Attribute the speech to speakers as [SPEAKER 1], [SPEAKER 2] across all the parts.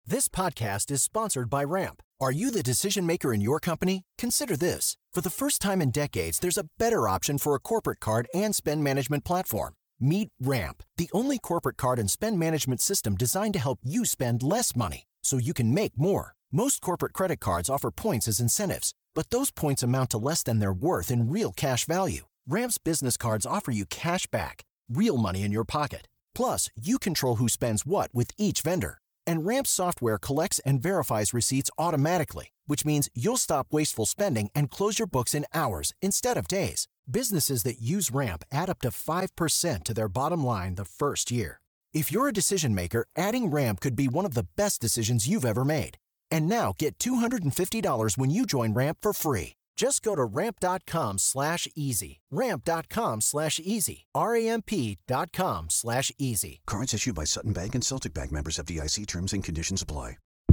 [SPEAKER 1] This podcast is sponsored by Ramp. Are you the decision maker in your company? Consider this. For the first time in decades, there's a better option for a corporate card and spend management platform. Meet Ramp, the only corporate card and spend management system designed to help you spend less money so you can make more. Most corporate credit cards offer points as incentives, but those points amount to less than their worth in real cash value. Ramp's business cards offer you cash back, real money in your pocket. Plus, you control who spends what with each vendor. And Ramp's software collects and verifies receipts automatically, which means you'll stop wasteful spending and close your books in hours instead of days. Businesses that use Ramp add up to 5% to their bottom line the first year. If you're a decision maker, adding Ramp could be one of the best decisions you've ever made. And now get $250 when you join Ramp for free. Just go to ramp.com/easy. Ramp.com/easy. RAMP.com/easy.
[SPEAKER 2] Cards issued by Sutton Bank and Celtic Bank, members FDIC. Terms and conditions apply.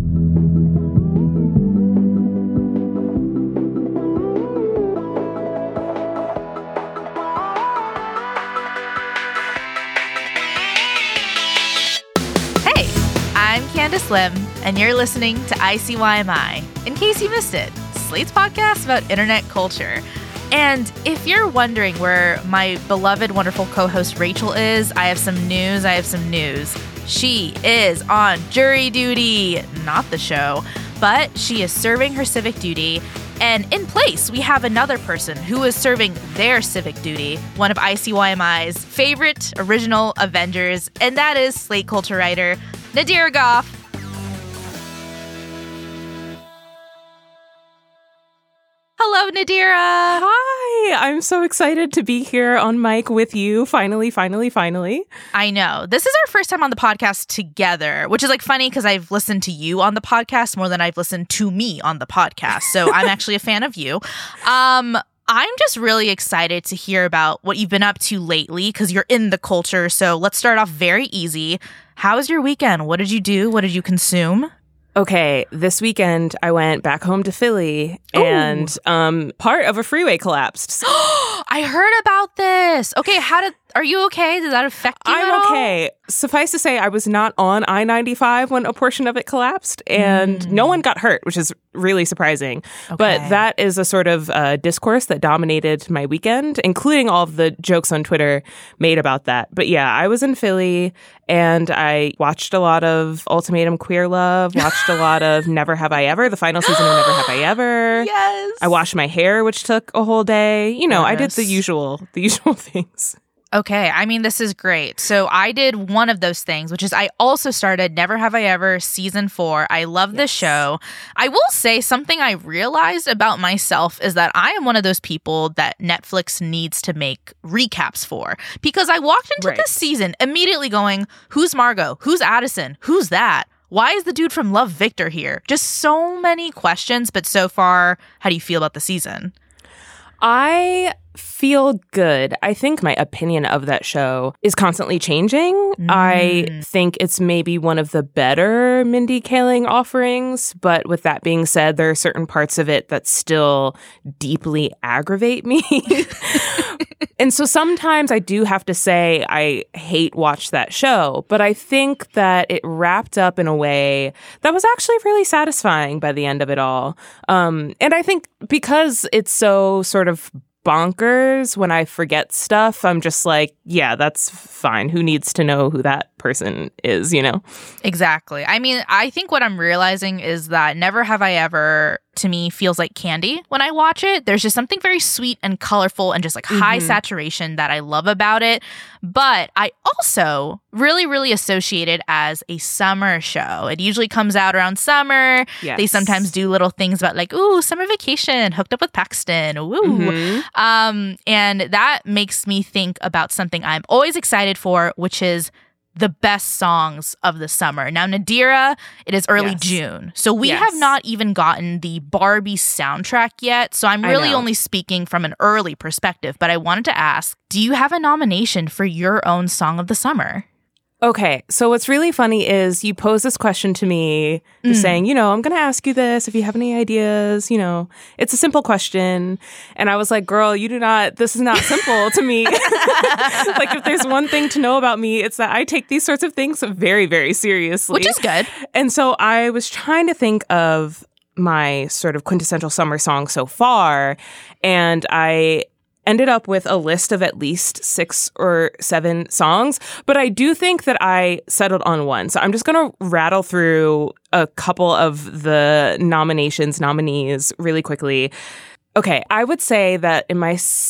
[SPEAKER 3] Hey, I'm Candace Lim, and you're listening to ICYMI. In case you missed it, Slate's podcast about internet culture. And if you're wondering where my beloved, wonderful co-host Rachel is, I have some news. She is on jury duty, not the show, but she is serving her civic duty. And in place, we have another person who is serving their civic duty, one of ICYMI's favorite original Avengers, and that is Slate culture writer Nadira Goffe. Hello, Nadira.
[SPEAKER 4] Hi, I'm so excited to be here on mic with you. Finally.
[SPEAKER 3] I know. This is our first time on the podcast together, which is like funny because I've listened to you on the podcast more than I've listened to me on the podcast. So I'm actually a fan of you. I'm just really excited to hear about what you've been up to lately because you're in the culture. So let's start off very easy. How was your weekend? What did you do? What did you consume?
[SPEAKER 4] Okay, this weekend I went back home to Philly and part of a freeway collapsed.
[SPEAKER 3] I heard about this. Okay, are you okay? Did that affect you at all?
[SPEAKER 4] I'm okay. Suffice to say, I was not on I-95 when a portion of it collapsed, and no one got hurt, which is really surprising.
[SPEAKER 3] Okay.
[SPEAKER 4] But that is a sort of discourse that dominated my weekend, including all of the jokes on Twitter made about that. But yeah, I was in Philly, and I watched a lot of Ultimatum Queer Love, watched a lot of Never Have I Ever, the final season of Never Have I Ever.
[SPEAKER 3] Yes.
[SPEAKER 4] I washed my hair, which took a whole day. You know, I did the usual things.
[SPEAKER 3] Okay, I mean, this is great. So I did one of those things, which is I also started Never Have I Ever season 4. I love this show. I will say something I realized about myself is that I am one of those people that Netflix needs to make recaps for. Because I walked into this season immediately going, who's Margot? Who's Addison? Who's that? Why is the dude from Love Victor here? Just so many questions. But so far, how do you feel about the season?
[SPEAKER 4] I feel good. I think my opinion of that show is constantly changing. I think it's maybe one of the better Mindy Kaling offerings, but with that being said, there are certain parts of it that still deeply aggravate me. And so sometimes I do have to say I hate watch that show, but I think that it wrapped up in a way that was actually really satisfying by the end of it all. And I think because it's so sort of bonkers when I forget stuff, I'm just like, yeah, that's fine. Who needs to know who that person is, you know?
[SPEAKER 3] Exactly. I mean, I think what I'm realizing is that Never Have I Ever, to me, feels like candy when I watch it. There's just something very sweet and colorful and just like high saturation that I love about it. But I also really, really associate it as a summer show. It usually comes out around summer.
[SPEAKER 4] Yes.
[SPEAKER 3] They sometimes do little things about like, ooh, summer vacation, hooked up with Paxton. Ooh. And that makes me think about something I'm always excited for, which is the best songs of the summer. Now, Nadira, it is early June. So we have not even gotten the Barbie soundtrack yet. So I'm really only speaking from an early perspective. But I wanted to ask, do you have a nomination for your own song of the summer?
[SPEAKER 4] Okay, so what's really funny is you pose this question to me, just saying, I'm going to ask you this if you have any ideas, it's a simple question. And I was like, girl, this is not simple to me. Like, if there's one thing to know about me, it's that I take these sorts of things very, very seriously.
[SPEAKER 3] Which is good.
[SPEAKER 4] And so I was trying to think of my sort of quintessential summer song so far, and I ended up with a list of at least 6 or 7 songs, but I do think that I settled on one. So I'm just going to rattle through a couple of the nominees really quickly. Okay, I would say that in my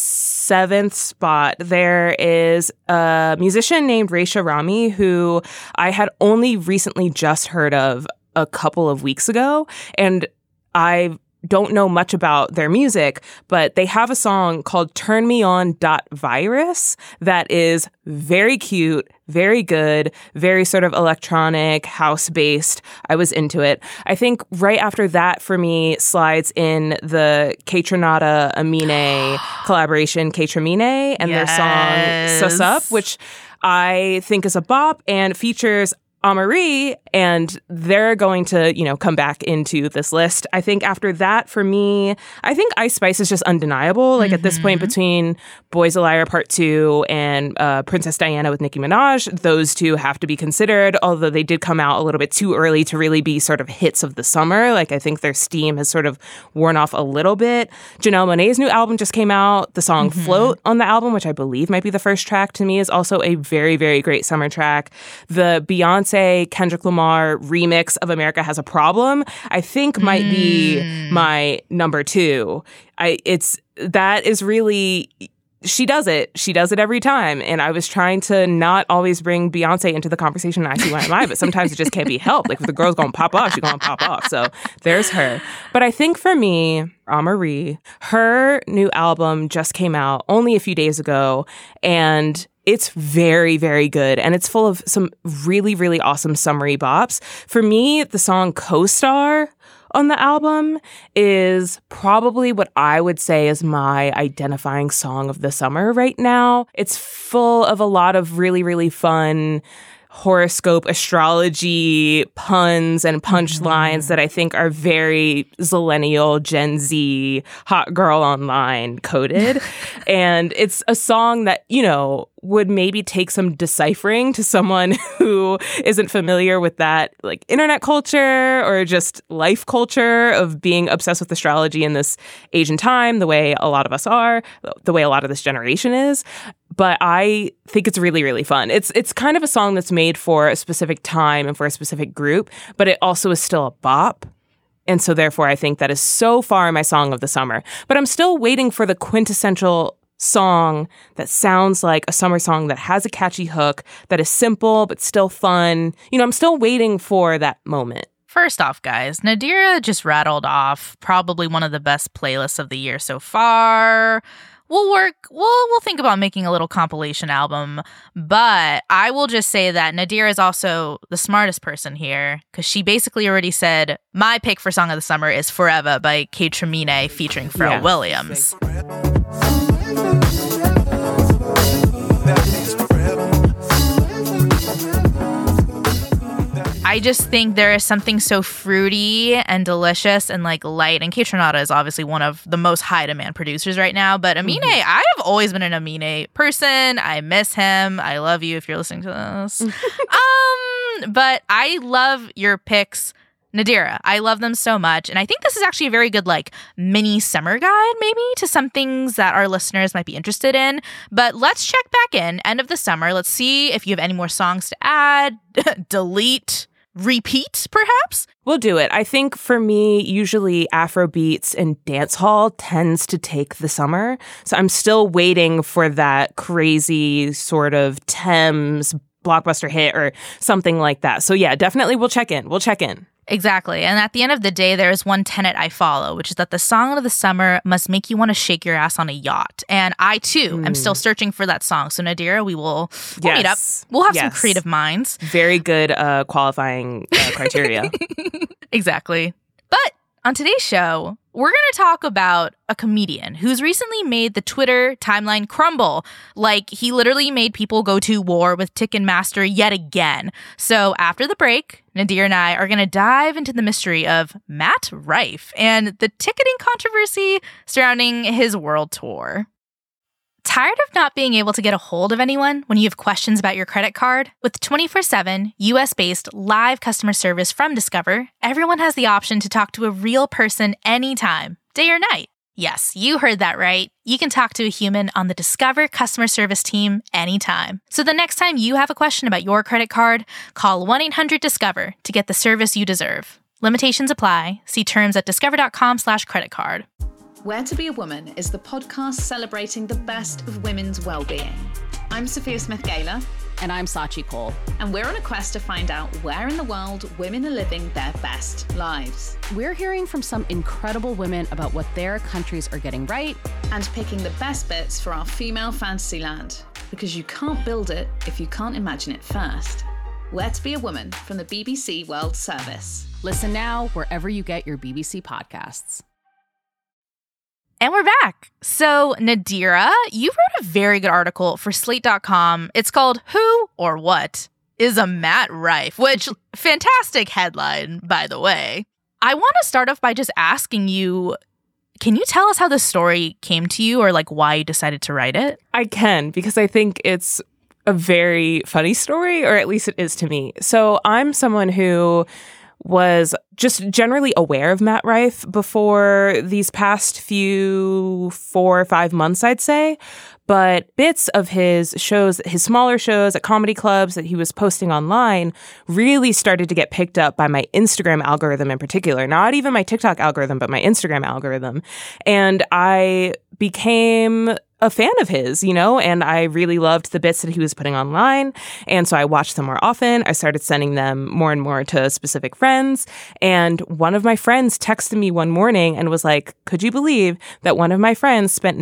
[SPEAKER 4] 7th spot, there is a musician named Raisha Rami, who I had only recently just heard of a couple of weeks ago, and I don't know much about their music, but they have a song called Turn Me On .virus that is very cute, very good, very sort of electronic, house-based. I was into it. I think right after that, for me, slides in the Kaytranada Amine collaboration, Kaytramine, and their song Susup, which I think is a bop and features Amarie, and they're going to, come back into this list. I think after that, for me, I think Ice Spice is just undeniable. Like, at this point, between Boys a Liar Part 2 and Princess Diana with Nicki Minaj, those two have to be considered, although they did come out a little bit too early to really be sort of hits of the summer. Like, I think their steam has sort of worn off a little bit. Janelle Monáe's new album just came out. The song Float on the album, which I believe might be the first track, to me is also a very, very great summer track. The Beyonce Kendrick Lamar remix of America Has a Problem, I think might be my number 2. That is really, she does it every time. And I was trying to not always bring Beyonce into the conversation in ICYMI, but sometimes it just can't be helped. Like, if the girl's gonna pop off, she's gonna pop off. So there's her. But I think for me, Amarie, her new album just came out only a few days ago, and it's very, very good, and it's full of some really, really awesome summery bops. For me, the song Co-Star on the album is probably what I would say is my identifying song of the summer right now. It's full of a lot of really, really fun horoscope astrology puns and punchlines that I think are very Zillennial, Gen Z, hot girl online coded. And it's a song that, would maybe take some deciphering to someone who isn't familiar with that, like, internet culture or just life culture of being obsessed with astrology in this age and time, the way a lot of us are, the way a lot of this generation is. But I think it's really, really fun. It's kind of a song that's made for a specific time and for a specific group, but it also is still a bop. And so therefore, I think that is so far my song of the summer. But I'm still waiting for the quintessential song that sounds like a summer song that has a catchy hook, that is simple but still fun. I'm still waiting for that moment.
[SPEAKER 3] First off, guys, Nadira just rattled off probably one of the best playlists of the year so far. We'll think about making a little compilation album, but I will just say that Nadira is also the smartest person here, because she basically already said my pick for Song of the Summer is Forever by Kaytramine featuring Pharrell Williams. I just think there is something so fruity and delicious and like light. And Kaytranada is obviously one of the most high demand producers right now. But Amine, I have always been an Amine person. I miss him. I love you if you're listening to this. But I love your picks, Nadira. I love them so much. And I think this is actually a very good like mini summer guide maybe to some things that our listeners might be interested in. But let's check back in, end of the summer. Let's see if you have any more songs to add, delete, repeat, perhaps?
[SPEAKER 4] We'll do it. I think for me, usually Afrobeats and dancehall tends to take the summer. So I'm still waiting for that crazy sort of Thames blockbuster hit or something like that. So yeah, definitely we'll check in.
[SPEAKER 3] Exactly. And at the end of the day, there is one tenet I follow, which is that the song of the summer must make you want to shake your ass on a yacht. And I, too, am still searching for that song. So, Nadira, we'll meet up. We'll have some creative minds.
[SPEAKER 4] Very good qualifying criteria.
[SPEAKER 3] Exactly. But On today's show, we're going to talk about a comedian who's recently made the Twitter timeline crumble. Like, he literally made people go to war with Ticketmaster yet again. So after the break, Nadir and I are going to dive into the mystery of Matt Rife and the ticketing controversy surrounding his world tour. Tired of not being able to get a hold of anyone when you have questions about your credit card? With 24/7 US-based live customer service from Discover, everyone has the option to talk to a real person anytime, day or night. Yes, you heard that right. You can talk to a human on the Discover customer service team anytime. So the next time you have a question about your credit card, call 1-800-DISCOVER to get the service you deserve. Limitations apply. See terms at discover.com/creditcard.
[SPEAKER 5] Where to Be a Woman is the podcast celebrating the best of women's well-being. I'm Sophia Smith-Gaylor.
[SPEAKER 6] And I'm Sachi Cole.
[SPEAKER 5] And we're on a quest to find out where in the world women are living their best lives.
[SPEAKER 6] We're hearing from some incredible women about what their countries are getting right.
[SPEAKER 5] And picking the best bits for our female fantasy land. Because you can't build it if you can't imagine it first. Where to Be a Woman from the BBC World Service.
[SPEAKER 6] Listen now wherever you get your BBC podcasts.
[SPEAKER 3] And we're back. So, Nadira, you wrote a very good article for Slate.com. It's called Who or What is a Matt Rife, which, fantastic headline, by the way. I want to start off by just asking you, can you tell us how this story came to you or like why you decided to write it?
[SPEAKER 4] I can, because I think it's a very funny story, or at least it is to me. So I'm someone who was just generally aware of Matt Rife before these past few 4 or 5 months, I'd say. But bits of his shows, his smaller shows at comedy clubs that he was posting online really started to get picked up by my Instagram algorithm in particular. Not even my TikTok algorithm, but my Instagram algorithm. And I became a fan of his, you know, and I really loved the bits that he was putting online. And so I watched them more often. I started sending them more and more to specific friends. And one of my friends texted me one morning and was like, could you believe that one of my friends spent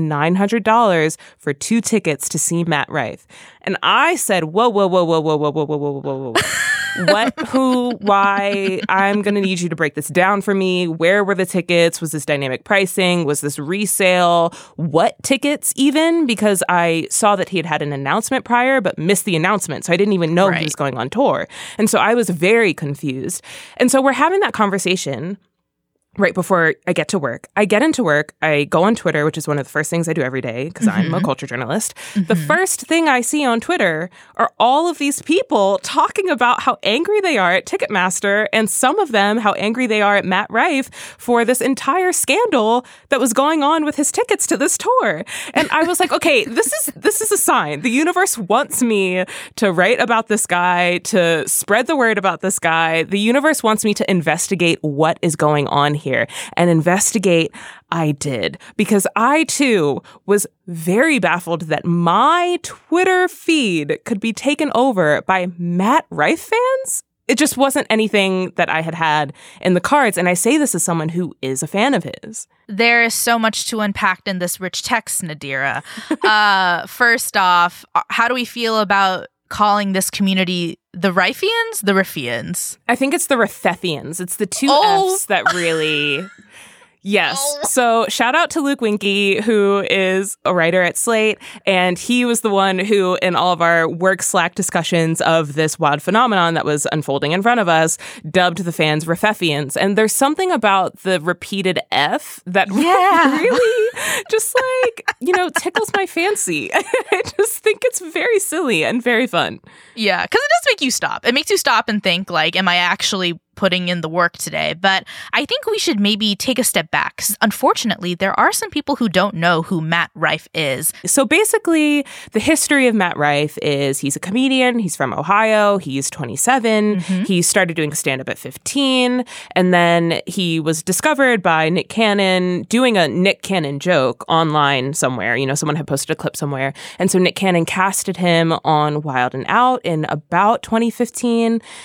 [SPEAKER 4] $900 for 2 tickets to see Matt Rife? And I said, whoa, whoa, whoa, whoa, whoa, whoa, whoa, whoa, whoa, whoa, whoa. What, who, why? I'm going to need you to break this down for me. Where were the tickets? Was this dynamic pricing? Was this resale? What tickets even? Because I saw that he had had an announcement prior, but missed the announcement. So I didn't even know he was going on tour. And so I was very confused. And so we're having that conversation right before I get to work. I get into work. I go on Twitter, which is one of the first things I do every day because I'm a culture journalist. The first thing I see on Twitter are all of these people talking about how angry they are at Ticketmaster, and some of them how angry they are at Matt Rife for this entire scandal that was going on with his tickets to this tour. And I was like, okay, this is a sign. The universe wants me to write about this guy, to spread the word about this guy. The universe wants me to investigate what is going on here. And investigate I did, because I too was very baffled that my Twitter feed could be taken over by Matt Rife fans. It just wasn't anything that I had in the cards. And I say this as someone who is a fan of his.
[SPEAKER 3] There is so much to unpack in this rich text, Nadira. First off, how do we feel about calling this community the Rifeans? The Riffians?
[SPEAKER 4] I think it's the Rifethians. It's the 2 Fs that really... Yes. So shout out to Luke Winkie, who is a writer at Slate. And he was the one who, in all of our work Slack discussions of this wild phenomenon that was unfolding in front of us, dubbed the fans Rifethians. And there's something about the repeated F that really just tickles my fancy. I just think it's very silly and very fun.
[SPEAKER 3] Yeah, because it does make you stop. It makes you stop and think, like, am I actually putting in the work today? But I think we should maybe take a step back, because unfortunately, there are some people who don't know who Matt Rife is.
[SPEAKER 4] So basically, the history of Matt Rife is he's a comedian. He's from Ohio. He's 27. He started doing stand-up at 15. And then he was discovered by Nick Cannon doing a Nick Cannon joke online somewhere. You know, someone had posted a clip somewhere. And so Nick Cannon casted him on Wild 'N Out in about 2015.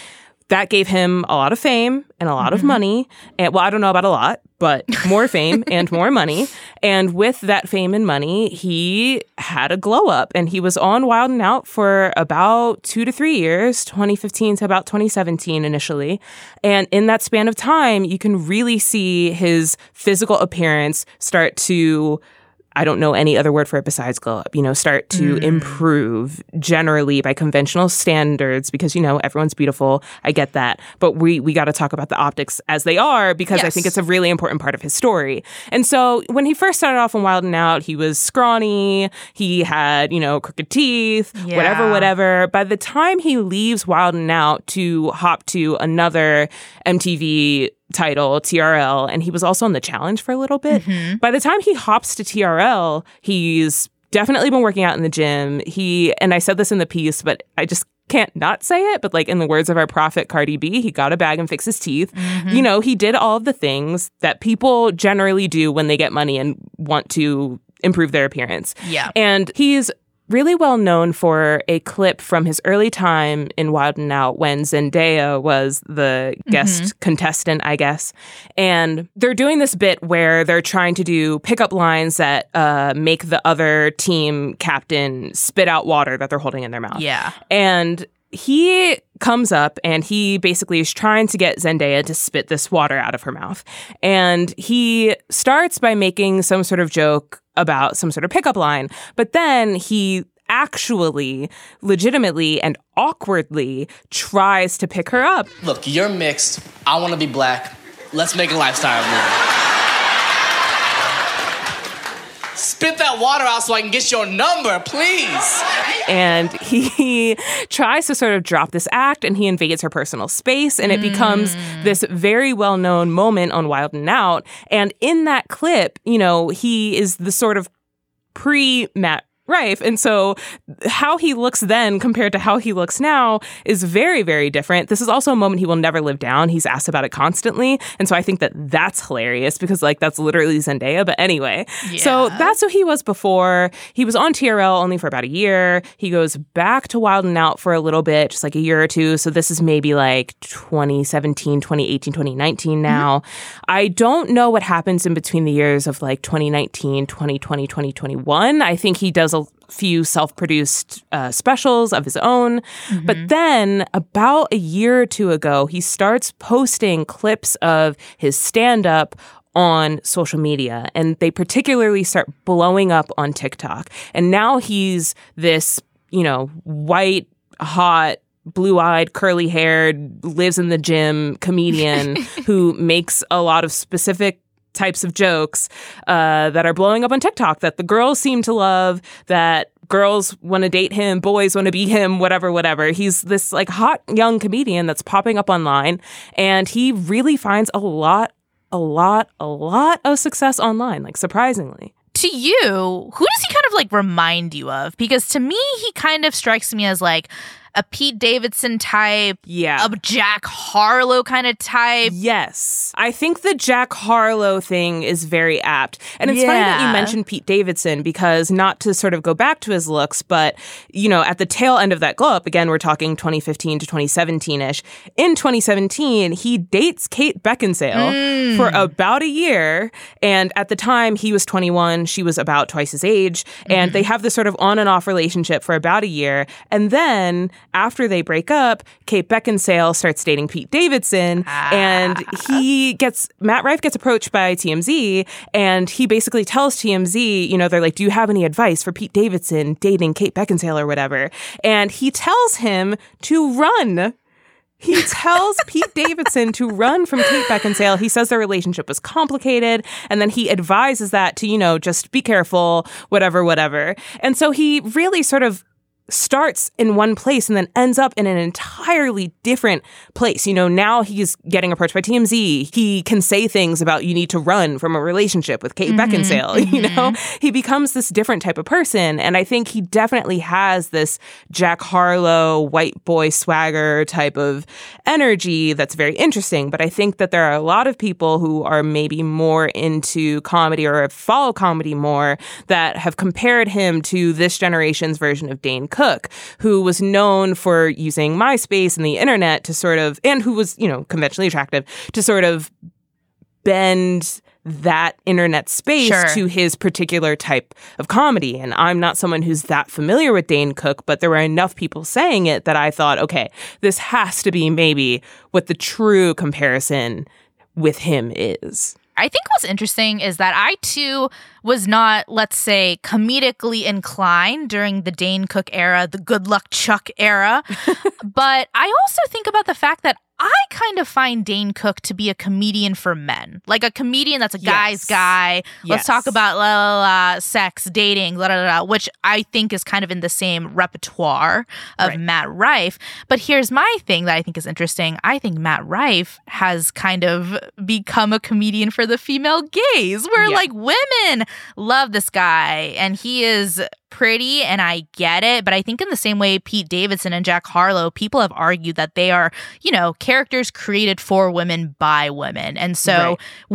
[SPEAKER 4] that gave him a lot of fame and a lot of money. And, well, I don't know about a lot, but more fame and more money. And with that fame and money, he had a glow up, and he was on Wild 'N Out for about 2 to 3 years, 2015 to about 2017 initially. And in that span of time, you can really see his physical appearance start to, I don't know any other word for it besides glow up, start to improve generally by conventional standards because, everyone's beautiful. I get that. But we got to talk about the optics as they are because I think it's a really important part of his story. And so when he first started off on Wild 'N Out, he was scrawny. He had, crooked teeth, whatever. By the time he leaves Wild 'N Out to hop to another MTV title, TRL, and he was also on The Challenge for a little bit. By the time he hops to TRL, he's definitely been working out in the gym. And I said this in the piece, but I just can't not say it, but in the words of our prophet Cardi B, he got a bag and fixed his teeth. He did all of the things that people generally do when they get money and want to improve their appearance.
[SPEAKER 3] Yeah.
[SPEAKER 4] And he's really well known for a clip from his early time in Wild 'N Out when Zendaya was the guest contestant, I guess. And they're doing this bit where they're trying to do pickup lines that make the other team captain spit out water that they're holding in their mouth.
[SPEAKER 3] Yeah.
[SPEAKER 4] And he comes up and he basically is trying to get Zendaya to spit this water out of her mouth. And he starts by making some sort of joke about some sort of pickup line. But then he actually, legitimately, and awkwardly tries to pick her up.
[SPEAKER 7] Look, you're mixed. I want to be black. Let's make a lifestyle movie. Spit that water out so I can get your number, please.
[SPEAKER 4] And he tries to sort of drop this act, and he invades her personal space, and it becomes this very well-known moment on Wild 'N Out. And in that clip, he is the sort of pre-Matt Rife. And so how he looks then compared to how he looks now is very, very different. This is also a moment he will never live down. He's asked about it constantly. And so I think that that's hilarious because that's literally Zendaya. But anyway, so that's who he was before. He was on TRL only for about a year. He goes back to Wild 'N Out for a little bit, just a year or two. So this is maybe 2017, 2018, 2019 now. I don't know what happens in between the years of 2019, 2020, 2021. I think he does a few self-produced specials of his own. But then about a year or two ago, he starts posting clips of his stand-up on social media, and they particularly start blowing up on TikTok. And now he's this, white, hot, blue-eyed, curly-haired, lives in the gym comedian who makes a lot of specific types of jokes that are blowing up on TikTok that the girls seem to love, that girls want to date him, boys want to be him, whatever. He's this hot young comedian that's popping up online, and he really finds a lot of success online, surprisingly.
[SPEAKER 3] To you, who does he kind of remind you of? Because to me, he kind of strikes me as a Pete Davidson type, a Jack Harlow kind of type.
[SPEAKER 4] Yes. I think the Jack Harlow thing is very apt. And it's funny that you mentioned Pete Davidson because not to sort of go back to his looks, but, at the tail end of that glow up, again, we're talking 2015 to 2017-ish. In 2017, he dates Kate Beckinsale for about a year. And at the time, he was 21. She was about twice his age. And they have this sort of on and off relationship for about a year. And then after they break up, Kate Beckinsale starts dating Pete Davidson, and Matt Rife gets approached by TMZ, and he basically tells TMZ, they're like, do you have any advice for Pete Davidson dating Kate Beckinsale or whatever? And he tells him to run. He tells Pete Davidson to run from Kate Beckinsale. He says their relationship was complicated, and then he advises that to, just be careful, whatever. And so he really sort of starts in one place and then ends up in an entirely different place. Now he's getting approached by TMZ. He can say things about you need to run from a relationship with Kate Beckinsale. He becomes this different type of person. And I think he definitely has this Jack Harlow, white boy swagger type of energy that's very interesting. But I think that there are a lot of people who are maybe more into comedy or follow comedy more that have compared him to this generation's version of Dane Cook. Cook, who was known for using MySpace and the internet to sort of, and who was, conventionally attractive, to sort of bend that internet space to his particular type of comedy. And I'm not someone who's that familiar with Dane Cook, but there were enough people saying it that I thought, okay, this has to be maybe what the true comparison with him is.
[SPEAKER 3] I think what's interesting is that I, too, was not, let's say, comedically inclined during the Dane Cook era, the Good Luck Chuck era. But I also think about the fact that I kind of find Dane Cook to be a comedian for men. Like a comedian that's a guy's guy. Let's talk about sex, dating, which I think is kind of in the same repertoire of Matt Rife. But here's my thing that I think is interesting. I think Matt Rife has kind of become a comedian for the female gaze, where like women love this guy and he is pretty, and I get it, but I think in the same way Pete Davidson and Jack Harlow, people have argued that they are, characters created for women by women. And so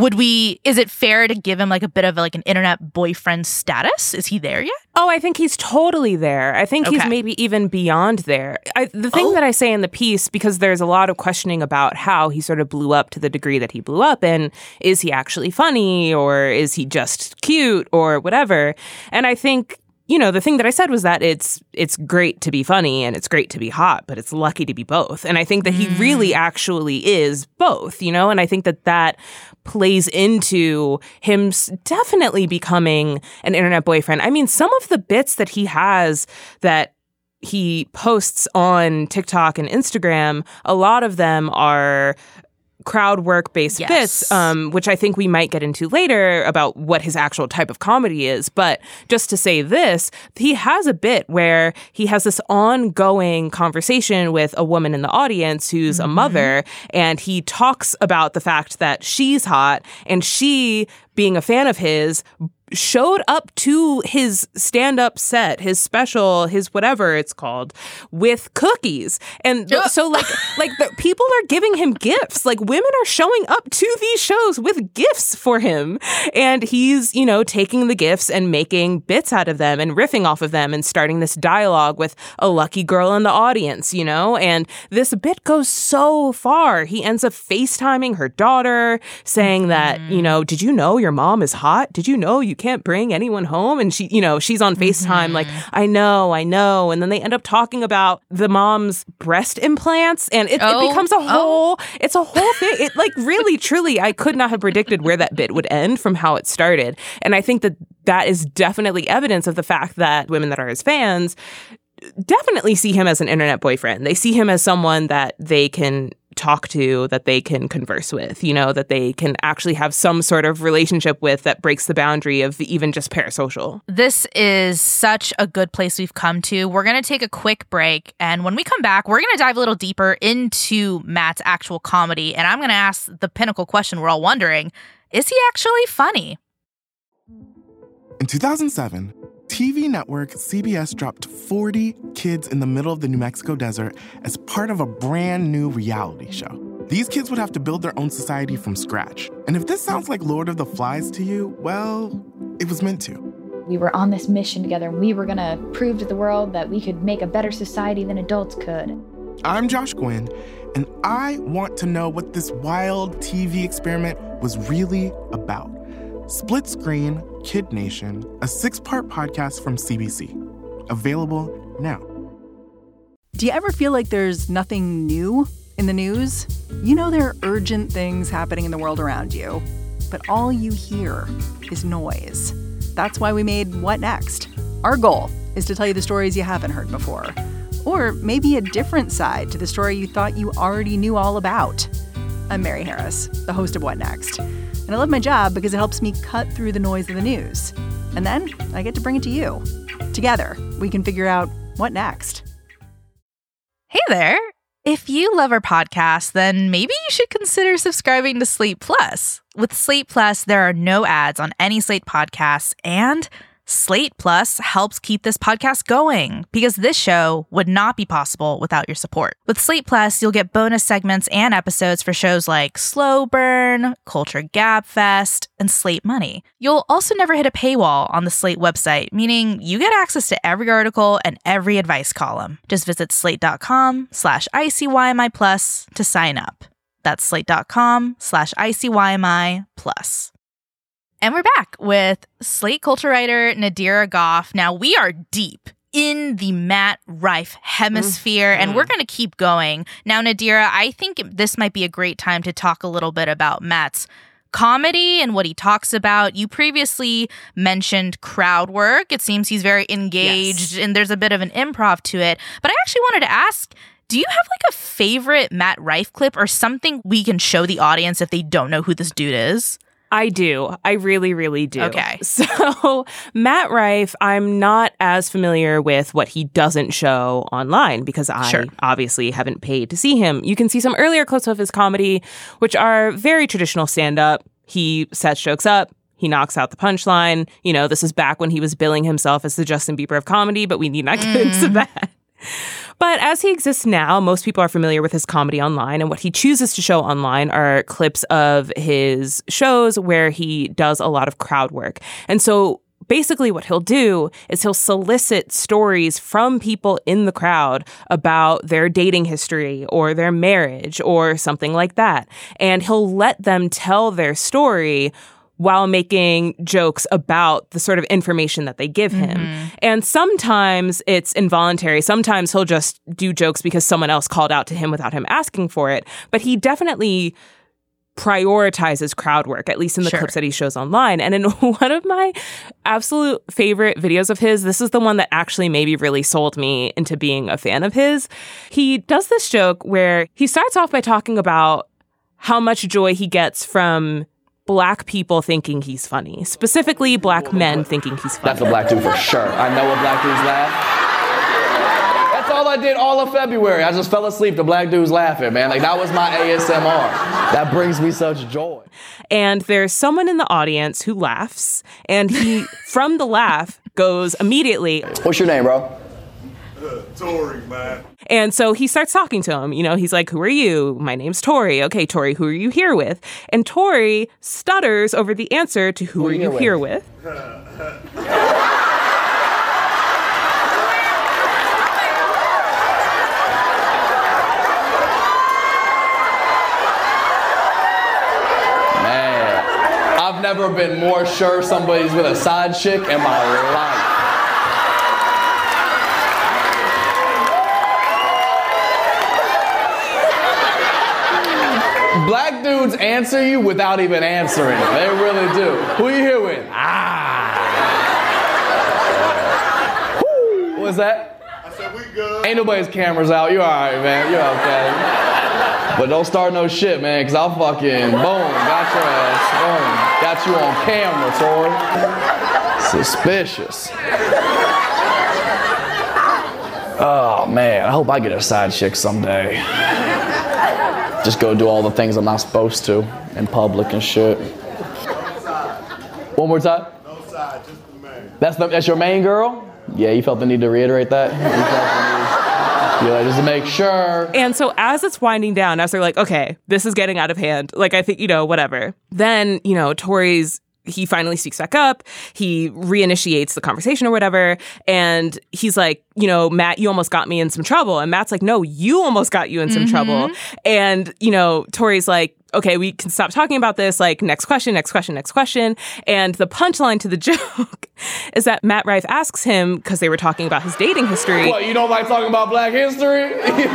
[SPEAKER 3] is it fair to give him like a bit of like an internet boyfriend status? Is he there yet?
[SPEAKER 4] Oh, I think he's totally there. I think he's maybe even beyond there. The thing that I say in the piece, because there's a lot of questioning about how he sort of blew up to the degree that he blew up, and is he actually funny, or is he just cute, or whatever? And I think the thing that I said was that it's great to be funny and it's great to be hot, but it's lucky to be both. And I think that he really actually is both, and I think that plays into him definitely becoming an internet boyfriend. I mean, some of the bits that he has that he posts on TikTok and Instagram, a lot of them are crowd work-based bits, which I think we might get into later about what his actual type of comedy is. But just to say this, he has a bit where he has this ongoing conversation with a woman in the audience who's a mother, and he talks about the fact that she's hot, and she, being a fan of his, showed up to his stand-up set, his special, his whatever it's called, with cookies. And so like the people are giving him gifts. Like women are showing up to these shows with gifts for him. And he's, taking the gifts and making bits out of them and riffing off of them and starting this dialogue with a lucky girl in the audience, and this bit goes so far. He ends up FaceTiming her daughter, saying that, did you know your mom is hot? Did you know you can't bring anyone home? And she, she's on FaceTime like, I know. And then they end up talking about the mom's breast implants, and it becomes it's a whole thing. It like really, truly, I could not have predicted where that bit would end from how it started. And I think that is definitely evidence of the fact that women that are his fans definitely see him as an internet boyfriend. They see him as someone that they can talk to, that they can converse with, that they can actually have some sort of relationship with that breaks the boundary of even just parasocial.
[SPEAKER 3] This is such a good place we've come to. We're going to take a quick break, and when we come back, we're going to dive a little deeper into Matt's actual comedy, and I'm going to ask the pinnacle question we're all wondering, is he actually funny?
[SPEAKER 8] In 2007, TV network CBS dropped 40 kids in the middle of the New Mexico desert as part of a brand new reality show. These kids would have to build their own society from scratch. And if this sounds like Lord of the Flies to you, well, it was meant to.
[SPEAKER 9] We were on this mission together, and we were going to prove to the world that we could make a better society than adults could.
[SPEAKER 8] I'm Josh Gwynn, and I want to know what this wild TV experiment was really about. Split Screen, Kid Nation, a 6-part podcast from CBC. Available now.
[SPEAKER 10] Do you ever feel like there's nothing new in the news? There are urgent things happening in the world around you, but all you hear is noise. That's why we made What Next? Our goal is to tell you the stories you haven't heard before, or maybe a different side to the story you thought you already knew all about. I'm Mary Harris, the host of What Next? And I love my job because it helps me cut through the noise of the news. And then I get to bring it to you. Together, we can figure out what next.
[SPEAKER 3] Hey there. If you love our podcast, then maybe you should consider subscribing to Slate Plus. With Slate Plus, there are no ads on any Slate podcasts, and Slate Plus helps keep this podcast going because this show would not be possible without your support. With Slate Plus, you'll get bonus segments and episodes for shows like Slow Burn, Culture Gab Fest, and Slate Money. You'll also never hit a paywall on the Slate website, meaning you get access to every article and every advice column. Just visit slate.com/ICYMI Plus to sign up. That's slate.com/ICYMI Plus. And we're back with Slate culture writer Nadira Goffe. Now, we are deep in the Matt Rife hemisphere, and we're going to keep going. Now, Nadira, I think this might be a great time to talk a little bit about Matt's comedy and what he talks about. You previously mentioned crowd work. It seems he's very engaged, and there's a bit of an improv to it. But I actually wanted to ask, do you have like a favorite Matt Rife clip or something we can show the audience if they don't know who this dude is?
[SPEAKER 4] I do. I really, really do.
[SPEAKER 3] Okay.
[SPEAKER 4] So Matt Rife, I'm not as familiar with what he doesn't show online because I obviously haven't paid to see him. You can see some earlier clips of his comedy, which are very traditional stand-up. He sets jokes up. He knocks out the punchline. You know, this is back when he was billing himself as the Justin Bieber of comedy, but we need not get into that. But as he exists now, most people are familiar with his comedy online, and what he chooses to show online are clips of his shows where he does a lot of crowd work. And so basically what he'll do is he'll solicit stories from people in the crowd about their dating history or their marriage or something like that. And he'll let them tell their story while making jokes about the sort of information that they give him. And sometimes it's involuntary. Sometimes he'll just do jokes because someone else called out to him without him asking for it. But he definitely prioritizes crowd work, at least in the clips that he shows online. And in one of my absolute favorite videos of his, this is the one that actually maybe really sold me into being a fan of his. He does this joke where he starts off by talking about how much joy he gets from Black people thinking he's funny. Specifically, Black men thinking he's funny.
[SPEAKER 7] That's a Black dude for sure. I know what Black dudes laugh. That's all I did all of February. I just fell asleep to Black dudes laughing, man. Like, that was my ASMR. That brings me such joy.
[SPEAKER 4] And there's someone in the audience who laughs, and he, from the laugh, goes immediately,
[SPEAKER 7] "What's your name, bro?"
[SPEAKER 11] Tori, man.
[SPEAKER 4] And so he starts talking to him. You know, he's like, "Who are you? My name's Tori." "Okay, Tori, who are you here with?" And Tori stutters over the answer to who are you here with?
[SPEAKER 7] Man, I've never been more sure somebody's with a side chick in my life. Black dudes answer you without even answering. They really do. "Who you here with?" What's that?
[SPEAKER 11] I said, we good.
[SPEAKER 7] Ain't nobody's cameras out. You alright, man. You're okay. But don't start no shit, man, because I'll fucking, boom, got your ass. Boom. Got you on camera, Tori. Suspicious. Oh, man. I hope I get a side chick someday. Just go do all the things I'm not supposed to in public and shit. One more time?
[SPEAKER 11] No side, just the main.
[SPEAKER 7] That's your main girl? Yeah, you felt the need to reiterate that? Just to make sure.
[SPEAKER 4] And so as it's winding down, as they're like, okay, this is getting out of hand. Like, I think, whatever. Then, Tori's, he finally speaks back up. He reinitiates the conversation or whatever. And he's like, Matt, you almost got me in some trouble. And Matt's like, no, you almost got you in some trouble. And, Tori's like, okay, we can stop talking about this. Like, next question. And the punchline to the joke is that Matt Rife asks him, because they were talking about his dating history.
[SPEAKER 7] What, you don't like talking about Black history?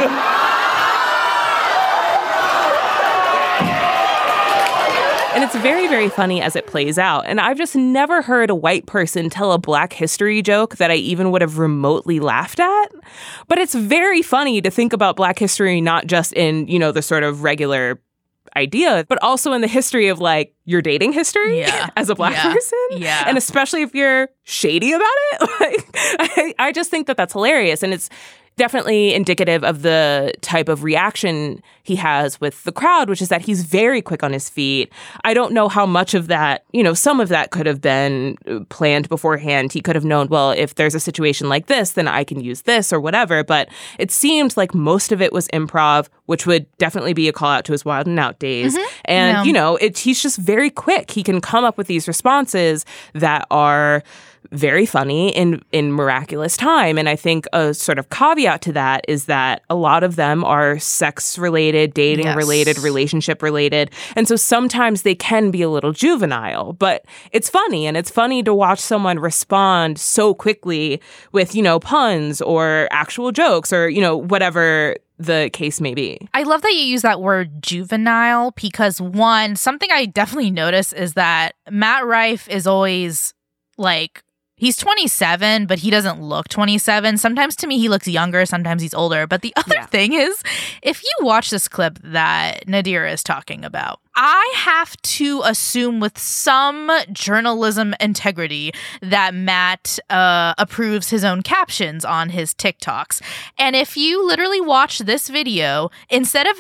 [SPEAKER 4] And it's very, very funny as it plays out. And I've just never heard a white person tell a Black history joke that I even would have remotely laughed at. But it's very funny to think about Black history not just in, the sort of regular idea, but also in the history of like your dating history as a Black person.
[SPEAKER 3] Yeah.
[SPEAKER 4] And especially if you're shady about it. Like, I just think that that's hilarious. And it's definitely indicative of the type of reaction he has with the crowd, which is that he's very quick on his feet. I don't know how much of that, some of that could have been planned beforehand. He could have known, well, if there's a situation like this, then I can use this or whatever. But it seemed like most of it was improv, which would definitely be a call out to his Wild and Out days. And, he's just very quick. He can come up with these responses that are very funny in miraculous time. And I think a sort of caveat to that is that a lot of them are sex-related, dating-related, relationship-related. And so sometimes they can be a little juvenile. But it's funny, and it's funny to watch someone respond so quickly with, puns or actual jokes or, whatever the case may be.
[SPEAKER 3] I love that you use that word juvenile because, one, something I definitely notice is that Matt Rife is always like, he's 27, but he doesn't look 27. Sometimes to me, he looks younger. Sometimes he's older. But the other thing is, if you watch this clip that Nadira is talking about, I have to assume with some journalism integrity that Matt approves his own captions on his TikToks. And if you literally watch this video, instead of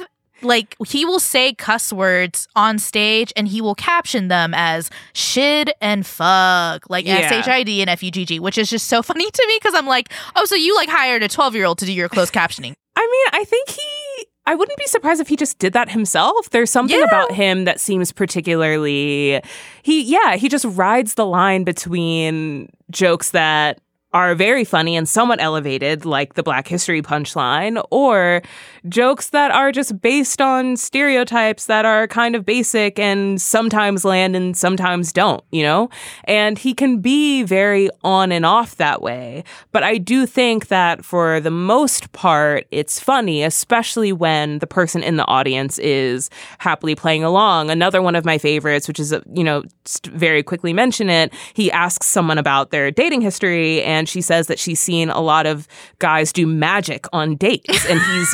[SPEAKER 3] he will say cuss words on stage and he will caption them as shid and fuck, SHID and FUGG, which is just so funny to me because I'm like, oh, so you hired a 12-year-old to do your closed captioning.
[SPEAKER 4] I mean, I think I wouldn't be surprised if he just did that himself. There's something about him that seems particularly, he just rides the line between jokes that are very funny and somewhat elevated, like the Black History punchline, or jokes that are just based on stereotypes that are kind of basic and sometimes land and sometimes don't, And he can be very on and off that way. But I do think that for the most part, it's funny, especially when the person in the audience is happily playing along. Another one of my favorites, which is, very quickly mention it, he asks someone about their dating history and she says that she's seen a lot of guys do magic on dates. And he's,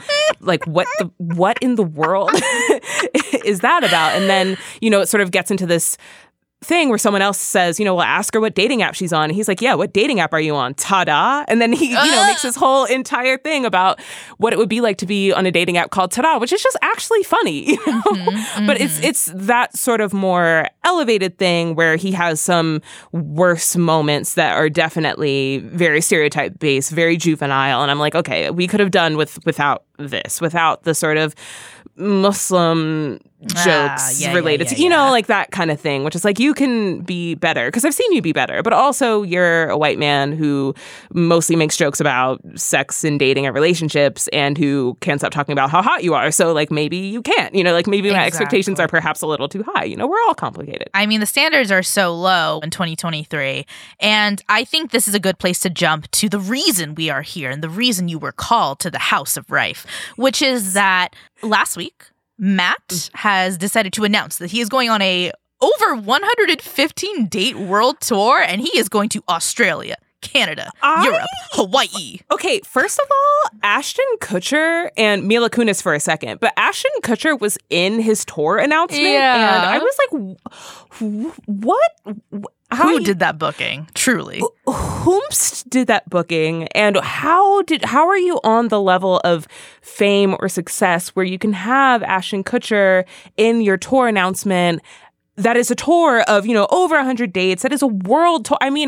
[SPEAKER 4] what in the world is that about? And then, it sort of gets into this thing where someone else says, ask her what dating app she's on. And he's like, yeah, what dating app are you on? Ta-da. And then he, makes this whole entire thing about what it would be like to be on a dating app called Ta-da, which is just actually funny, But it's that sort of more elevated thing where he has some worse moments that are definitely very stereotype based, very juvenile. And I'm like, okay, we could have done without this, without the sort of Muslim jokes related to, that kind of thing, which is you can be better because I've seen you be better, but also you're a white man who mostly makes jokes about sex and dating and relationships and who can't stop talking about how hot you are. So maybe you can't, maybe my expectations are perhaps a little too high. We're all complicated.
[SPEAKER 3] I mean, the standards are so low in 2023. And I think this is a good place to jump to the reason we are here and the reason you were called to the House of Rife, which is that last week, Matt has decided to announce that he is going on a over 115 date world tour, and he is going to Australia, Canada, Europe, Hawaii.
[SPEAKER 4] Okay, first of all, Ashton Kutcher and Mila Kunis for a second, but Ashton Kutcher was in his tour announcement, and I was like, what?
[SPEAKER 3] Who did that booking? Truly.
[SPEAKER 4] Whomst did that booking, and how are you on the level of fame or success where you can have Ashton Kutcher in your tour announcement? That is a tour of, over 100 dates. That is a world tour. I mean,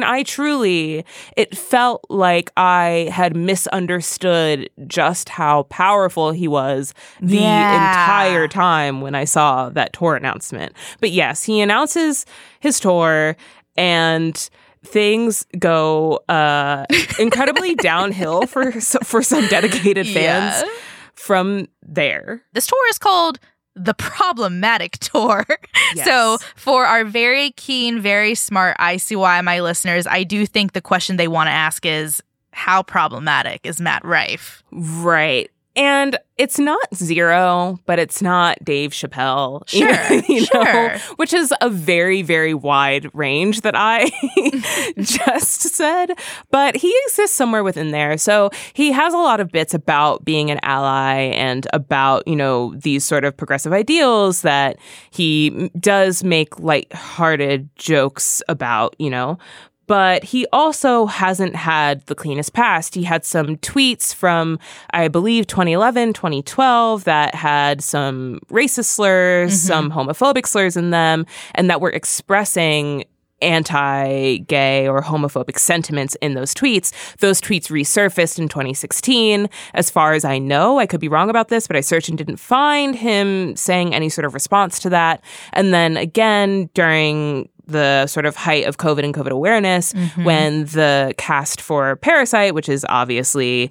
[SPEAKER 4] it felt like I had misunderstood just how powerful he was the entire time when I saw that tour announcement. But yes, he announces his tour and things go incredibly downhill for some dedicated fans from there.
[SPEAKER 3] This tour is called the Problematic Tour. Yes. So for our very keen, very smart ICYMI listeners, I do think the question they want to ask is, how problematic is Matt Rife?
[SPEAKER 4] Right. And it's not Zero, but it's not Dave Chappelle.
[SPEAKER 3] Sure.
[SPEAKER 4] Which is a very, very wide range that I just said. But he exists somewhere within there. So he has a lot of bits about being an ally and about, these sort of progressive ideals that he does make lighthearted jokes about, But he also hasn't had the cleanest past. He had some tweets from, I believe, 2011, 2012 that had some racist slurs, some homophobic slurs in them, and that were expressing anti-gay or homophobic sentiments in those tweets. Those tweets resurfaced in 2016. As far as I know, I could be wrong about this, but I searched and didn't find him saying any sort of response to that. And then again, during the sort of height of COVID and COVID awareness, when the cast for Parasite, which is obviously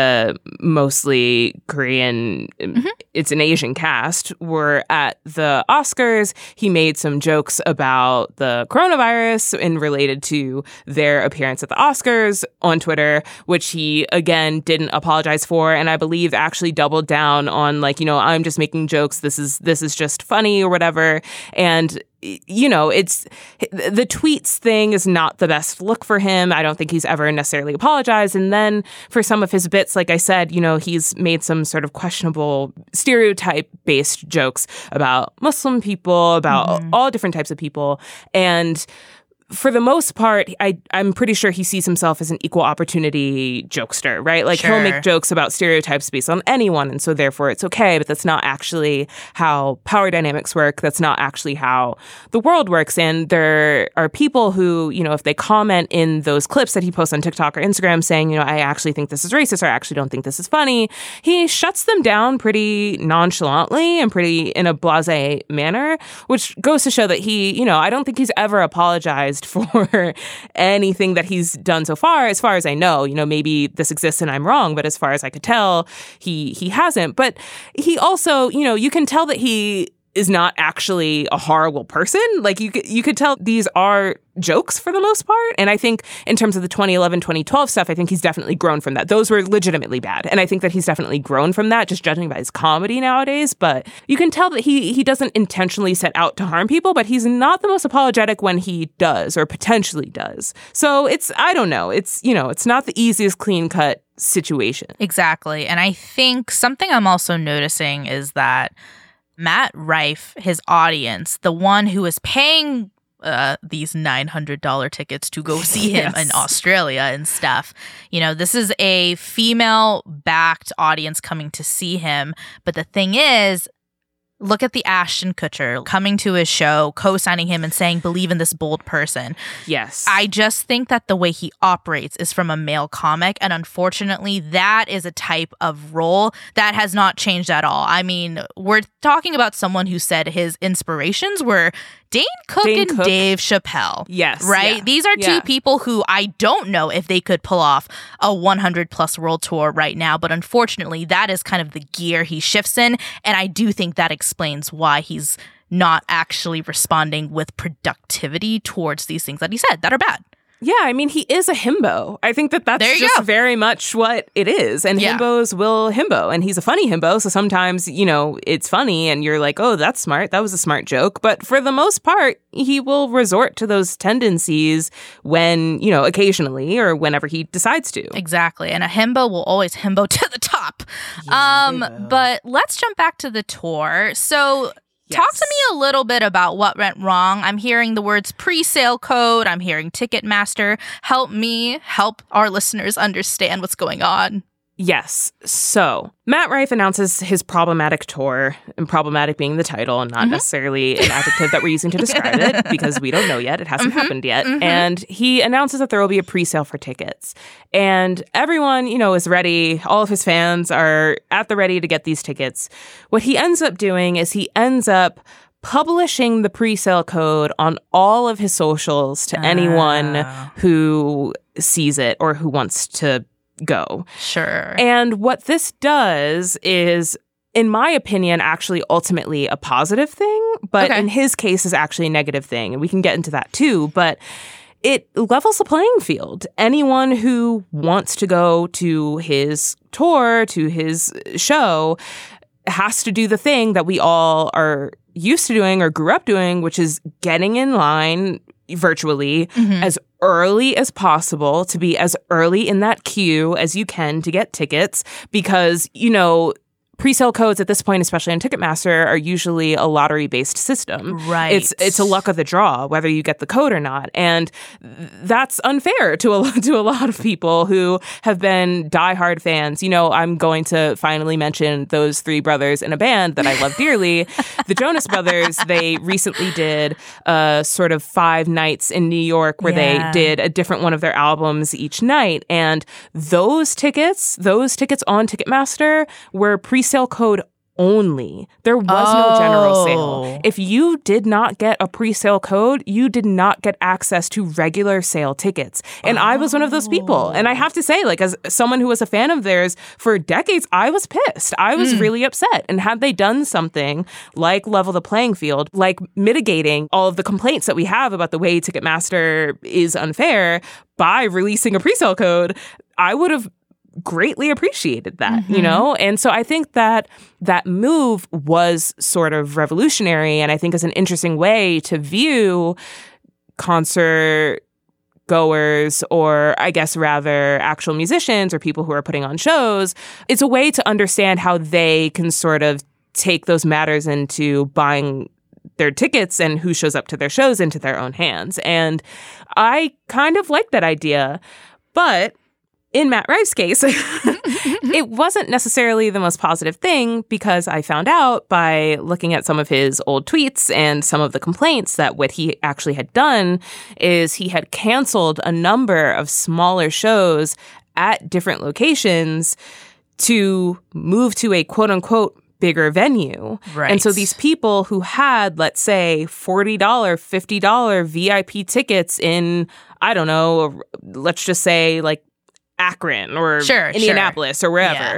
[SPEAKER 4] mostly Korean, it's an Asian cast, were at the Oscars, he made some jokes about the coronavirus and related to their appearance at the Oscars on Twitter, which he, again, didn't apologize for. And I believe actually doubled down on, like, you know, I'm just making jokes. This is just funny or whatever. And you know, it's the tweets thing is not the best look for him. I don't think he's ever necessarily apologized. And then for some of his bits, like I said, you know, he's made some sort of questionable stereotype-based jokes about Muslim people, about all different types of people. And for the most part, I'm pretty sure he sees himself as an equal opportunity jokester, right? Like, he'll make jokes about stereotypes based on anyone, and so therefore it's okay, but that's not actually how power dynamics work. That's not actually how the world works. And there are people who, you know, if they comment in those clips that he posts on TikTok or Instagram saying, you know, I actually think this is racist, or I actually don't think this is funny, he shuts them down pretty nonchalantly and pretty in a blasé manner, which goes to show that he, you know, I don't think he's ever apologized for anything that he's done so far as I know. You know, maybe this exists and I'm wrong, but as far as I could tell, he hasn't. But he also, you know, you can tell that he is not actually a horrible person. Like, you could tell these are jokes for the most part. And I think in terms of the 2011, 2012 stuff, I think he's definitely grown from that. Those were legitimately bad. And I think that he's definitely grown from that, just judging by his comedy nowadays. But you can tell that he doesn't intentionally set out to harm people, but he's not the most apologetic when he does, or potentially does. So I don't know. It's, you know, it's not the easiest clean-cut situation.
[SPEAKER 3] Exactly. And I think something I'm also noticing is that Matt Rife, his audience, the one who is paying these $900 tickets to go see him in Australia and stuff. You know, this is a female-backed audience coming to see him. But the thing is, look at the Ashton Kutcher coming to his show, co-signing him and saying, believe in this bold person.
[SPEAKER 4] Yes.
[SPEAKER 3] I just think that the way he operates is from a male comic. And unfortunately, that is a type of role that has not changed at all. I mean, we're talking about someone who said his inspirations were Dane Cook and Dave Chappelle.
[SPEAKER 4] Yes.
[SPEAKER 3] Right?
[SPEAKER 4] Yeah.
[SPEAKER 3] These are two people who I don't know if they could pull off a 100-plus world tour right now. But unfortunately, that is kind of the gear he shifts in. And I do think that explains why he's not actually responding with productivity towards these things that he said that are bad.
[SPEAKER 4] Yeah, I mean, he is a himbo. I think that's just very much what it is. And himbos will himbo. And he's a funny himbo. So sometimes, you know, it's funny and you're like, oh, that's smart. That was a smart joke. But for the most part, he will resort to those tendencies when, you know, occasionally or whenever he decides to.
[SPEAKER 3] Exactly. And a himbo will always himbo to the top. Yeah, but let's jump back to the tour. So talk to me a little bit about what went wrong. I'm hearing the words pre-sale code. I'm hearing Ticketmaster. Help me help our listeners understand what's going on.
[SPEAKER 4] Yes. So Matt Rife announces his problematic tour, and problematic being the title and not necessarily an adjective that we're using to describe it, because we don't know yet. It hasn't happened yet. And he announces that there will be a pre-sale for tickets. And everyone, you know, is ready. All of his fans are at the ready to get these tickets. What he ends up doing is he ends up publishing the pre-sale code on all of his socials to anyone who sees it or who wants to go.
[SPEAKER 3] Sure.
[SPEAKER 4] And what this does is, in my opinion, actually ultimately a positive thing, but in his case is actually a negative thing. And we can get into that too. But it levels the playing field. Anyone who wants to go to his tour, to his show, has to do the thing that we all are used to doing or grew up doing, which is getting in line virtually as early as possible, to be as early in that queue as you can to get tickets, because, you know, Pre-sale codes at this point, especially on Ticketmaster, are usually a lottery-based system.
[SPEAKER 3] Right.
[SPEAKER 4] It's a luck of the draw, whether you get the code or not. And that's unfair to a lot of people who have been diehard fans. You know, I'm going to finally mention those three brothers in a band that I love dearly. The Jonas Brothers, they recently did sort of 5 nights in New York where they did a different one of their albums each night. And those tickets on Ticketmaster were pre-sale code only. There was no general sale. If you did not get a pre-sale code, you did not get access to regular sale tickets. And I was one of those people. And I have to say, like, as someone who was a fan of theirs for decades, I was pissed. I was really upset. And had they done something like level the playing field, like mitigating all of the complaints that we have about the way Ticketmaster is unfair by releasing a pre-sale code, I would have greatly appreciated that, you know? And so I think that that move was sort of revolutionary, and I think is an interesting way to view concert goers, or I guess rather actual musicians or people who are putting on shows. It's a way to understand how they can sort of take those matters into buying their tickets and who shows up to their shows into their own hands. And I kind of like that idea, but in Matt Rife's case, it wasn't necessarily the most positive thing, because I found out by looking at some of his old tweets and some of the complaints that what he actually had done is he had canceled a number of smaller shows at different locations to move to a quote-unquote bigger venue.
[SPEAKER 3] Right.
[SPEAKER 4] And so these people who had, let's say, $40, $50 VIP tickets in, I don't know, let's just say like Akron or Indianapolis or wherever,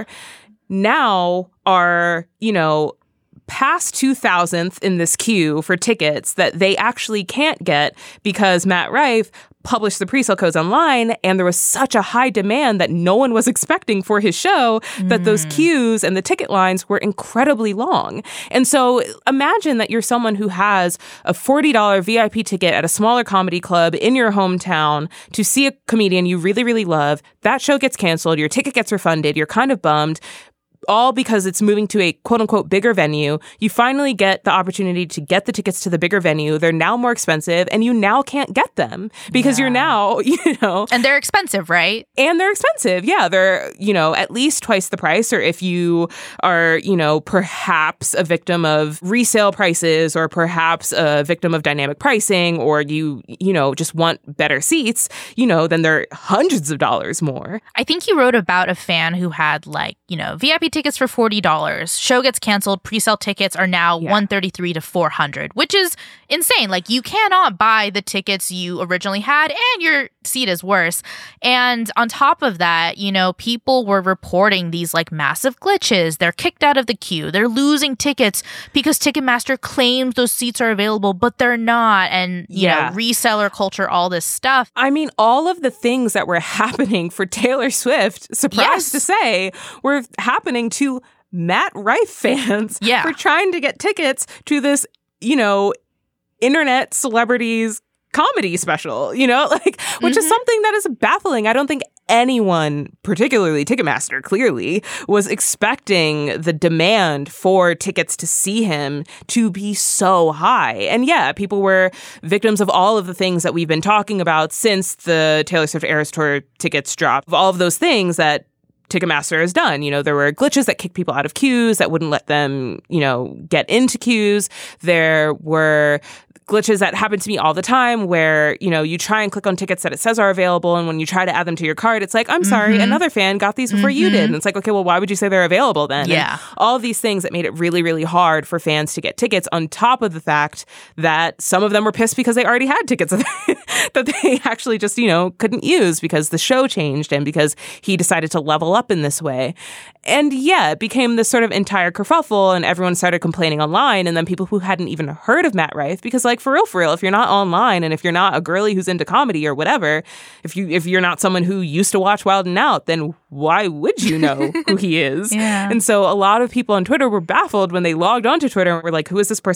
[SPEAKER 4] now are, you know, past 2,000th in this queue for tickets that they actually can't get because Matt Rife published the pre-sale codes online, and there was such a high demand that no one was expecting for his show that those queues and the ticket lines were incredibly long. And so imagine that you're someone who has a $40 VIP ticket at a smaller comedy club in your hometown to see a comedian you really, really love. That show gets canceled, your ticket gets refunded, you're kind of bummed, all because it's moving to a quote-unquote bigger venue. You finally get the opportunity to get the tickets to the bigger venue. They're now more expensive, and you now can't get them because you're now, you know...
[SPEAKER 3] And they're expensive, right?
[SPEAKER 4] And they're expensive. Yeah, they're, you know, at least twice the price. Or if you are, you know, perhaps a victim of resale prices, or perhaps a victim of dynamic pricing, or you know, just want better seats, you know, then they're hundreds of dollars more.
[SPEAKER 3] I think you wrote about a fan who had, like, you know, VIP tickets for $40. Show gets canceled. Pre-sale tickets are now $133 to $400, which is insane. Like, you cannot buy the tickets you originally had, and your seat is worse. And on top of that, you know, people were reporting these like massive glitches. They're kicked out of the queue. They're losing tickets because Ticketmaster claims those seats are available, but they're not. And, you know, reseller culture, all this stuff.
[SPEAKER 4] I mean, all of the things that were happening for Taylor Swift, surprised to say, were happening to Matt Rife fans for trying to get tickets to this, you know, internet celebrities comedy special, you know, like, which is something that is baffling. I don't think anyone, particularly Ticketmaster, clearly was expecting the demand for tickets to see him to be so high. And yeah, people were victims of all of the things that we've been talking about since the Taylor Swift Eras Tour tickets dropped, all of those things that Ticketmaster has done. You know, there were glitches that kicked people out of queues, that wouldn't let them, you know, get into queues. There were glitches that happen to me all the time where, you know, you try and click on tickets that it says are available, and when you try to add them to your cart, it's like, I'm sorry, another fan got these before you did. And it's like, okay, well, why would you say they're available then?
[SPEAKER 3] Yeah.
[SPEAKER 4] And all of these things that made it really, really hard for fans to get tickets, on top of the fact that some of them were pissed because they already had tickets that they actually just, you know, couldn't use because the show changed and because he decided to level up in this way. And yeah, it became this sort of entire kerfuffle, and everyone started complaining online. And then people who hadn't even heard of Matt Rife, because like, for real, if you're not online, and if you're not a girly who's into comedy or whatever, if you're not someone who used to watch Wild 'N Out, then why would you know who he is?
[SPEAKER 3] Yeah.
[SPEAKER 4] And so a lot of people on Twitter were baffled when they logged onto Twitter and were like, who is this person that's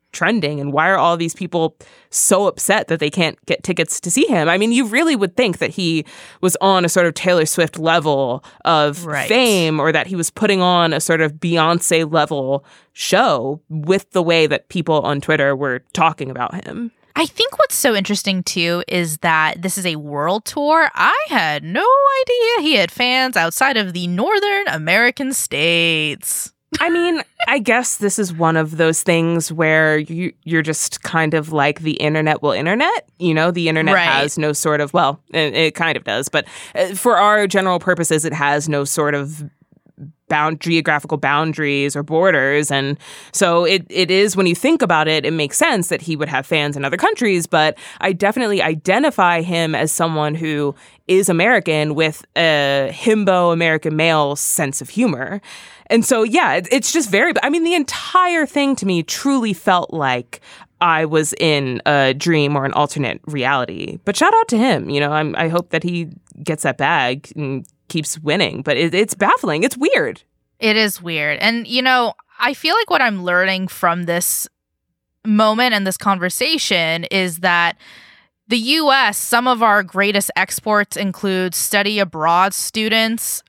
[SPEAKER 4] trending, and why are all these people so upset that they can't get tickets to see him? I mean, you really would think that he was on a sort of Taylor Swift level of fame, or that he was putting on a sort of Beyonce level show with the way that people on Twitter were talking about him.
[SPEAKER 3] I think what's so interesting, too, is that this is a world tour. I had no idea he had fans outside of the Northern American states.
[SPEAKER 4] I mean, I guess this is one of those things where you're just kind of like the internet will internet. You know, the internet has no sort of, well, it kind of does. But for our general purposes, it has no sort of geographical boundaries or borders. And so it is, when you think about it, it makes sense that he would have fans in other countries. But I definitely identify him as someone who is American with a himbo American male sense of humor. And so, yeah, it's just I mean, the entire thing to me truly felt like I was in a dream or an alternate reality. But shout out to him. You know, I hope that he gets that bag and keeps winning. But it's baffling. It's weird.
[SPEAKER 3] It is weird. And, you know, I feel like what I'm learning from this moment and this conversation is that the U.S., some of our greatest exports include study abroad students,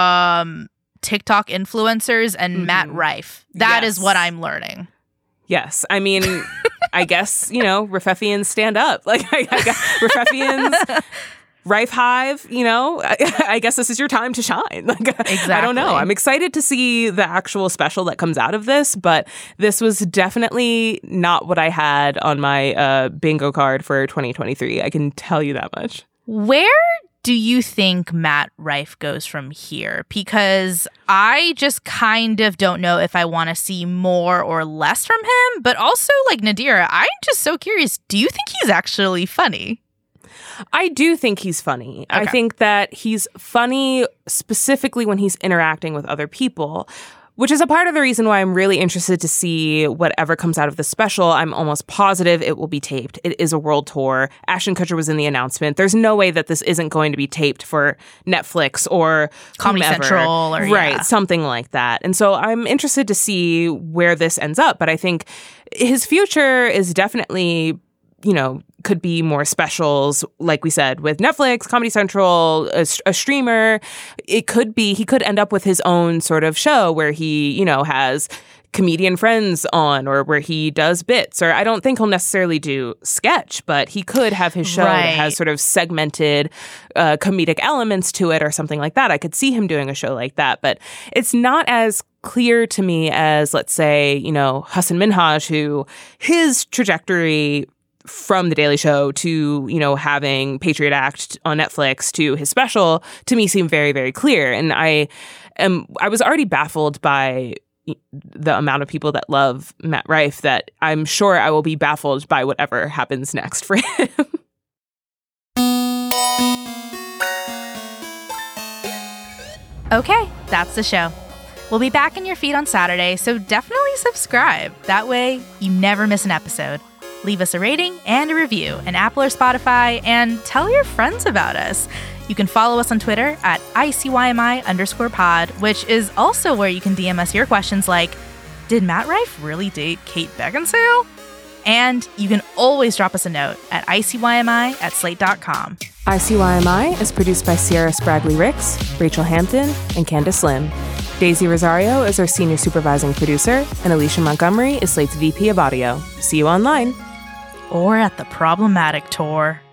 [SPEAKER 3] TikTok influencers, and Matt Rife. That is what I'm learning.
[SPEAKER 4] Yes. I mean, I guess, you know, Rifefians stand up. Like, I guess Rifefians, Rife Hive, you know, I guess this is your time to shine. Like, exactly. I don't know. I'm excited to see the actual special that comes out of this, but this was definitely not what I had on my bingo card for 2023. I can tell you that much.
[SPEAKER 3] Where do you think Matt Rife goes from here? Because I just kind of don't know if I want to see more or less from him. But also, like, Nadira, I'm just so curious. Do you think he's actually funny?
[SPEAKER 4] I do think he's funny. Okay. I think that he's funny specifically when he's interacting with other people, which is a part of the reason why I'm really interested to see whatever comes out of the special. I'm almost positive it will be taped. It is a world tour. Ashton Kutcher was in the announcement. There's no way that this isn't going to be taped for Netflix or
[SPEAKER 3] Comedy Central or
[SPEAKER 4] something like that. And so I'm interested to see where this ends up. But I think his future is definitely, you know, could be more specials, like we said, with Netflix, Comedy Central, a streamer. It could be, he could end up with his own sort of show where he, you know, has comedian friends on, or where he does bits, or I don't think he'll necessarily do sketch, but he could have his show that has sort of segmented comedic elements to it or something like that. I could see him doing a show like that, but it's not as clear to me as, let's say, you know, Hasan Minhaj, who his trajectory from The Daily Show to, you know, having Patriot Act on Netflix to his special, to me seemed very, very clear. And I was already baffled by the amount of people that love Matt Rife that I'm sure I will be baffled by whatever happens next for him.
[SPEAKER 3] Okay, that's the show. We'll be back in your feed on Saturday, so definitely subscribe. That way you never miss an episode. Leave us a rating and a review in Apple or Spotify, and tell your friends about us. You can follow us on Twitter at ICYMI_pod, which is also where you can DM us your questions like, did Matt Rife really date Kate Beckinsale? And you can always drop us a note at ICYMI@slate.com.
[SPEAKER 4] ICYMI is produced by Sierra Spragley-Ricks, Rachel Hampton, and Candace Lim. Daisy Rosario is our senior supervising producer, and Alicia Montgomery is Slate's VP of audio. See you online.
[SPEAKER 3] Or at the Problematic Tour.